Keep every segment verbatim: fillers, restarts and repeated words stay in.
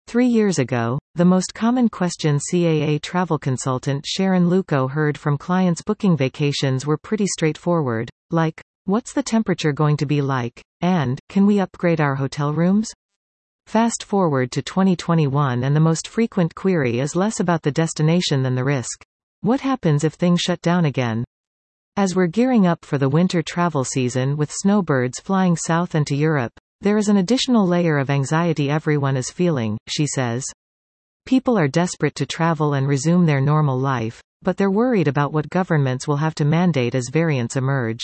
Three years ago, the most common question C A A travel consultant Sharon Luco heard from clients booking vacations were pretty straightforward, like, "What's the temperature going to be like?" and, "Can we upgrade our hotel rooms?" Fast forward to twenty twenty-one and the most frequent query is less about the destination than the risk. What happens if things shut down again? As we're gearing up for the winter travel season with snowbirds flying south and to Europe, there is an additional layer of anxiety everyone is feeling, she says. People are desperate to travel and resume their normal life, but they're worried about what governments will have to mandate as variants emerge.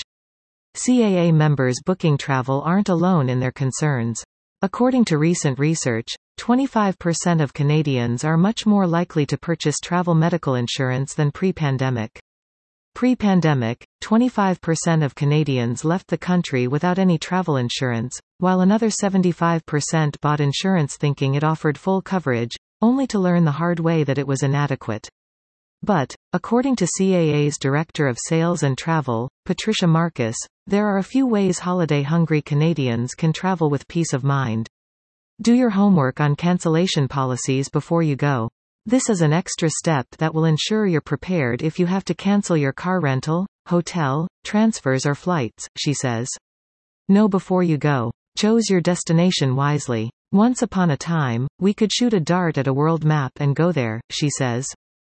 C A A members booking travel aren't alone in their concerns. According to recent research, twenty-five percent of Canadians are much more likely to purchase travel medical insurance than pre-pandemic. Pre-pandemic, twenty-five percent of Canadians left the country without any travel insurance, while another seventy-five percent bought insurance thinking it offered full coverage, only to learn the hard way that it was inadequate. But, according to C A A's Director of Sales and Travel, Patricia Marcus, there are a few ways holiday-hungry Canadians can travel with peace of mind. Do your homework on cancellation policies before you go. This is an extra step that will ensure you're prepared if you have to cancel your car rental, hotel, transfers or flights, she says. Know before you go. Choose your destination wisely. Once upon a time, we could shoot a dart at a world map and go there, she says.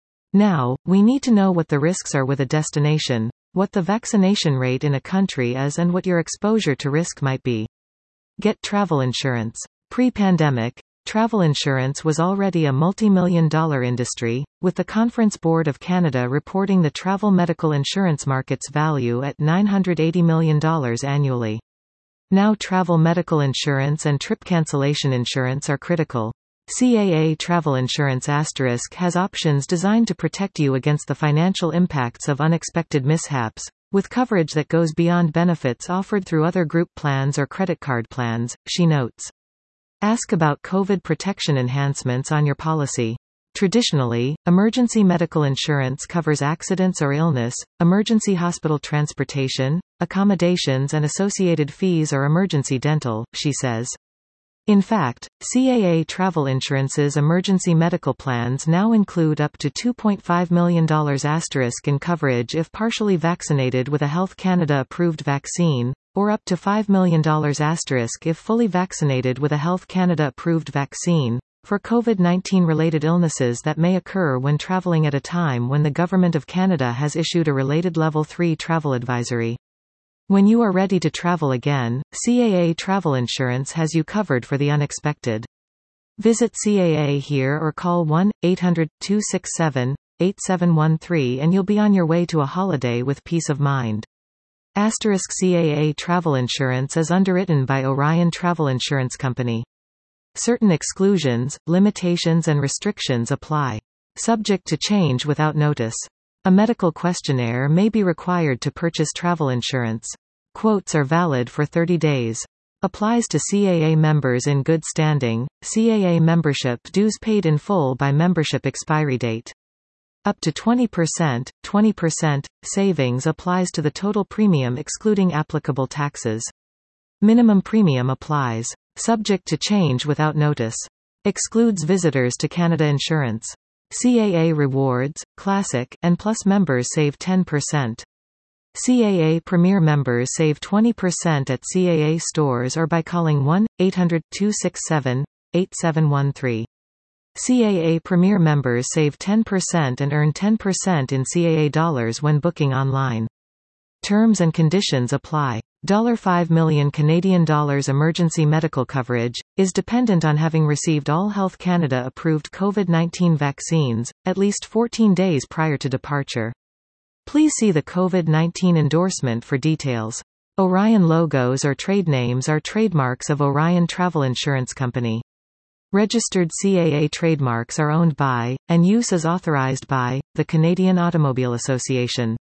Now, we need to know what the risks are with a destination, what the vaccination rate in a country is and what your exposure to risk might be. Get travel insurance. Pre-pandemic, travel insurance was already a multi-million dollar industry, with the Conference Board of Canada reporting the travel medical insurance market's value at nine hundred eighty million dollars annually. Now travel medical insurance and trip cancellation insurance are critical. C A A Travel Insurance Asterisk has options designed to protect you against the financial impacts of unexpected mishaps, with coverage that goes beyond benefits offered through other group plans or credit card plans, she notes. Ask about COVID protection enhancements on your policy. Traditionally, emergency medical insurance covers accidents or illness, emergency hospital transportation, accommodations and associated fees or emergency dental, she says. In fact, C A A Travel Insurance's emergency medical plans now include up to two point five million dollars asterisk in coverage if partially vaccinated with a Health Canada approved vaccine, or up to five million dollars asterisk if fully vaccinated with a Health Canada approved vaccine, for COVID nineteen related illnesses that may occur when traveling at a time when the Government of Canada has issued a related Level three travel advisory. When you are ready to travel again, C A A Travel Insurance has you covered for the unexpected. Visit C A A here or call one eight hundred, two six seven, eight seven one three and you'll be on your way to a holiday with peace of mind. Asterisk C A A Travel Insurance is underwritten by Orion Travel Insurance Company. Certain exclusions, limitations and restrictions apply. Subject to change without notice. A medical questionnaire may be required to purchase travel insurance. Quotes are valid for thirty days. Applies to C A A members in good standing. C A A membership dues paid in full by membership expiry date. Up to twenty percent, twenty percent, savings applies to the total premium excluding applicable taxes. Minimum premium applies. Subject to change without notice. Excludes visitors to Canada Insurance. C A A Rewards, Classic, and Plus members save ten percent. C A A Premier members save twenty percent at C A A stores or by calling one eight hundred, two six seven, eight seven one three. C A A Premier members save ten percent and earn ten percent in C A A dollars when booking online. Terms and conditions apply. five million Canadian dollars emergency medical coverage is dependent on having received all Health Canada approved COVID nineteen vaccines, at least fourteen days prior to departure. Please see the COVID nineteen endorsement for details. Orion logos or trade names are trademarks of Orion Travel Insurance Company. Registered C A A trademarks are owned by, and use is authorized by, the Canadian Automobile Association.